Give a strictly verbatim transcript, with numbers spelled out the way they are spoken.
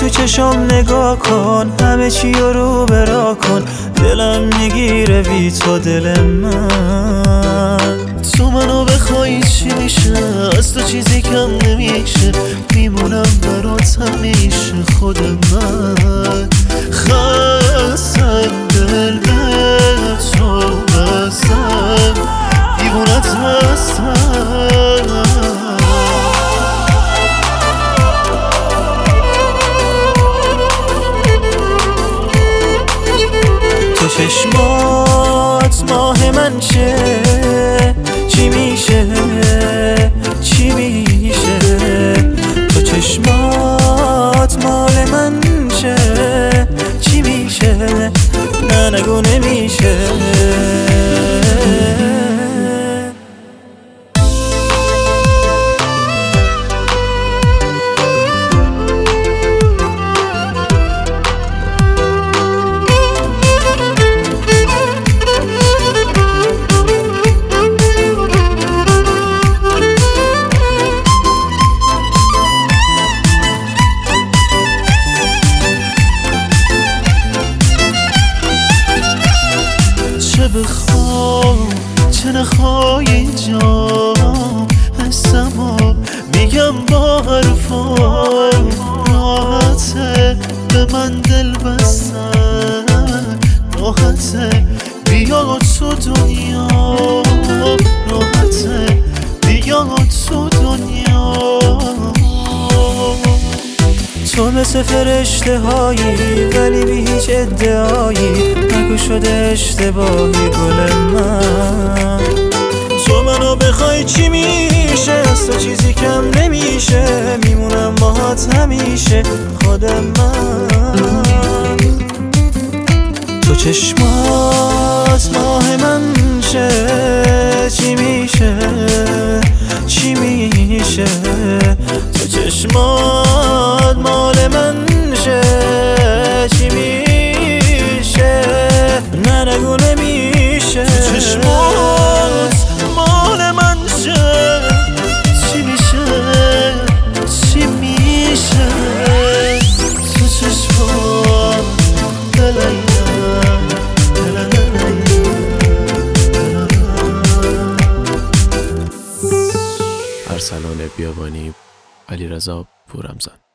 تو چشام نگاه کن، همه چی رو رو برا کن، دلم میگیره بی تو دل من. تو منو بخوای چی میشه؟ از تو چیزی کم نمیشه، میمونم برات همیشه خود من. خستم دل به تو بستم، دیوونت هستم. تو چشمات ماه من شه، چی میشه چی میشه؟ تو چشمات مال من شه، چی میشه؟ نه نگو نمیشه. چه بخوام چه نخوای اینجا، حسمو میگم با حرفام. راحته به من دل بستن، راحته بیا تو دنیا، راحته بیا تو دنیا. تو مثل فرشته هایی ولی بی هیچ ادعایی، نگو شده اشتباهی گل من. تو منو بخوای چی میشه؟ از تو چیزی کم نمیشه، میمونم باهات همیشه خود من. تو چشمات ماه من شه، چی میشه چی میشه؟ تو چشمات مال من شه، چی میشه؟ نه نگو نمیشه. تو چشمات مال من شه، چی میشه چی میشه؟ تو چشمات دلم ارسلان بیابانی، علیرضا پورمزن.